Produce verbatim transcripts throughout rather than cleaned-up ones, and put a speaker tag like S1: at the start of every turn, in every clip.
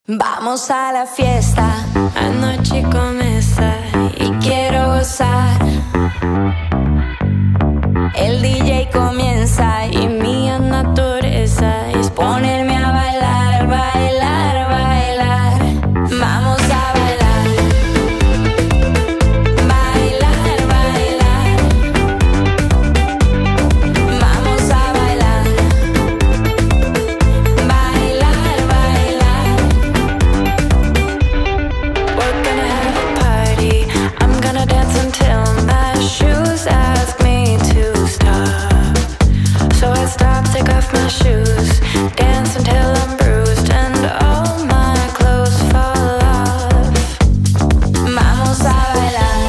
S1: Vamos a la fiesta, anoche comienza y quiero gozar. El D J comienza y mi naturaleza es ponerme a bailar, bailar, bailar. Vamos a bailar, bailar, bailar. Vamos a bailar, bailar, bailar. We're gonna have a party. I'm gonna dance until my shoes ask me to stop. So I stop, take off my shoes, dance until I'm bruised and all my clothes fall off. Vamos a bailar.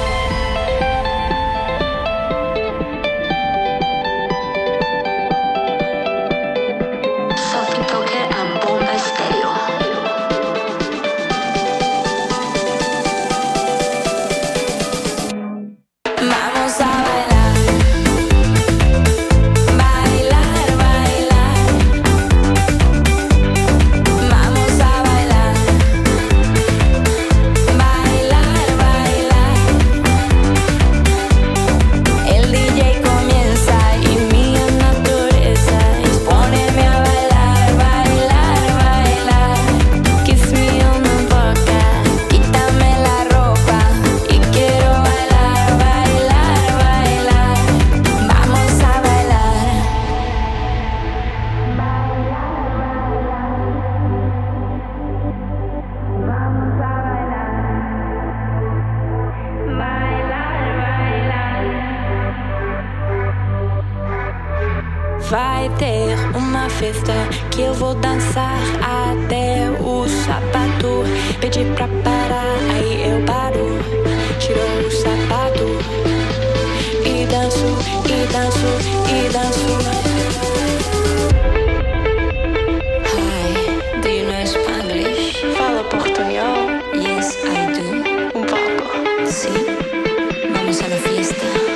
S1: Sophie Tucker and Bomba Estéreo. Vamos a bailar, bailar, bailar. Vamos a bailar, bailar, bailar. El D J comienza y mi naturaleza es ponerme a bailar, bailar, bailar. Kiss me on the boca, quítame la ropa y quiero bailar, bailar, bailar. Vamos a bailar. Vamos a bailar, bailar, bailar. Vai ter uma festa que eu vou dançar até o sapato pedir pra parar, aí eu paro, tiro o sapato e danço, e danço, e danço. Hi, do you know Spanglish? Fala portunhol? Yes, I do. Un poco. Sí. Vamos a la fiesta.